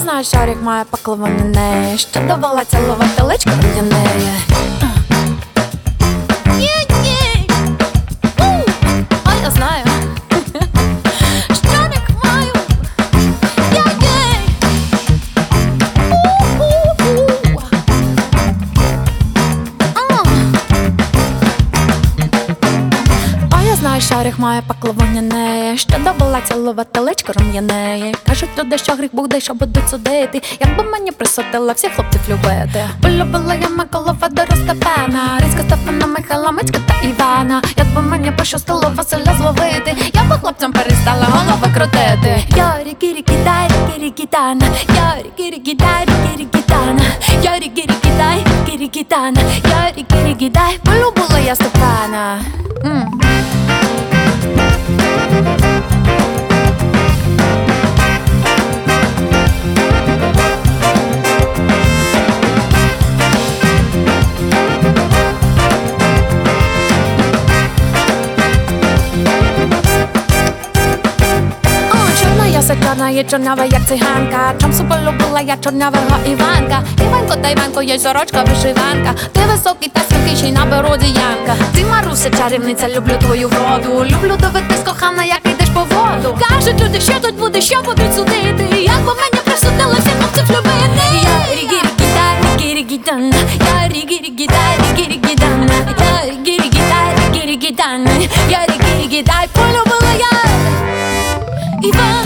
знаю, шарик має пакловані неї, що давала цілувати личко для неї. А я знаю. Шарик маю. А я знаю, шарик має пакловані неї, що давала цілувати личко неї. Кажуть люди, що гріх буде, що будуть судити. Якби мені присудила всіх хлопців любити. Полюбила я Миколу, Федора, Степана, Рицька, Стефана, Михайла, Мицька та Івана. Якби мені пощастило Василя зловити, я би хлопцям перестала голови крутити. Я рікі-рікі-дай, рікі-рікі-тана, я рікі-рікі-дай, рікі-рікі-тана, я рікі-рікі-дай, рікі-рікі-тана, я рікі-рікі-дай. Полюбила я Степана. Чорна є чорнява, як циганка. Чомсу полюбила я чорнявого Іванка. Іванко та Іванко, є сорочка, вишиванка. Ти високий та стрункий, ще й на бороді Янка. Ти, Маруся, чарівниця, люблю твою вроду. Люблю дивитись, кохана, як йдеш по воду. Кажуть люди, що тут буде, що будуть судити. Якби мені присудили всіх хлопців любити. Я рігі-рігі-дай, рігі-рігі-дана, я рігі-рігі-дай, рігі-рігі-дана, я рігі-рігі-дай, рігі-рігі-дана, я рігі-рігі-дай. Полюбила я Іванка.